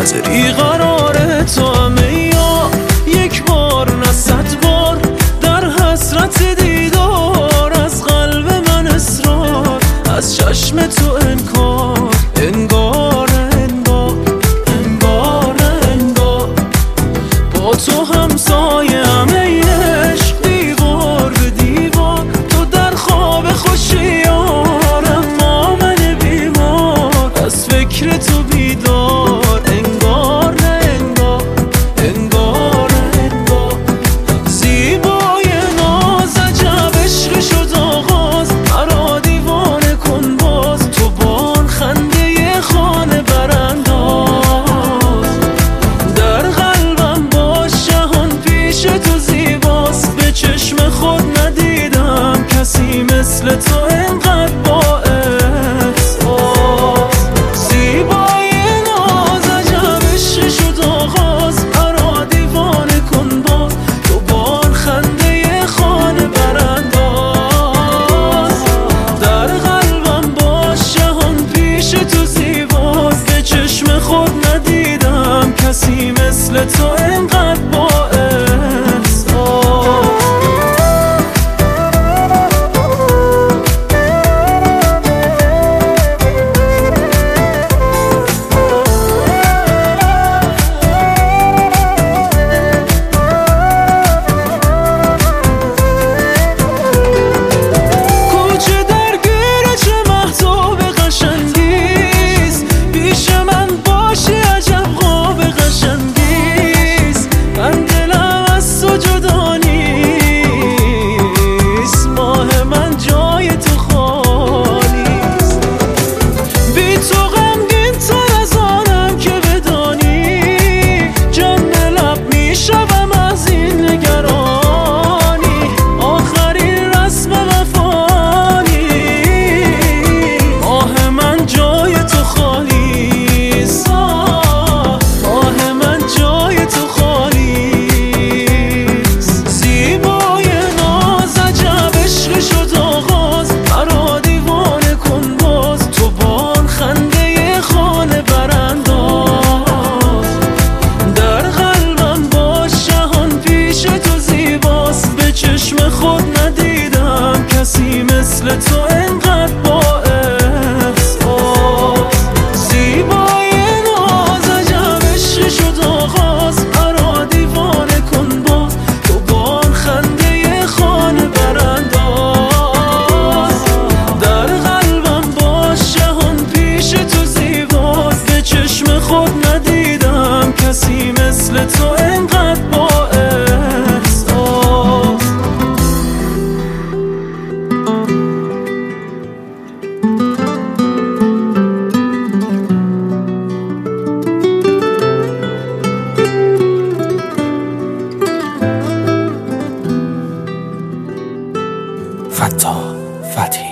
منتظری قرار تو همه یا یک بار نه 100 بار در حسرت دیدار، از قلب من اصرار، از چشم تو انکار، انگار انگار انگار انگار با تو همسایه همه عشق دیوار به دیوار، تو در خواب خوشی یارم ما من بیمار، از فکر تو بیدار، انگار نه انگار انگار انگار زیبای ناز عجب عشق شد آغاز، مرا دیوانه کن باز، تو با آن خنده خانه برانداز، در قلبم باش جهان پیش تو زیباست، به چشم خود ندیدم کسی مثل تو اینقدر با احساس، زیبای ناز عجب عشق شد آغاز، مرا دیوانه کن باز، تو با آن خنده خانه برانداز، در قلبم باش جهان پیش تو زیباست، به چشم خود ندیدم کسی مثل تو اینقدر با مثل تو اینقدر با احساس، زیبای ناز عجب عشق شد آغاز، مرا دیوانه کن باز، تو با آن خنده خانه برانداز، در قلبم باش جهان پیش تو زیباست، به چشم خود ندیدم کسی مثل تو اینقدر با فتاح فتحی.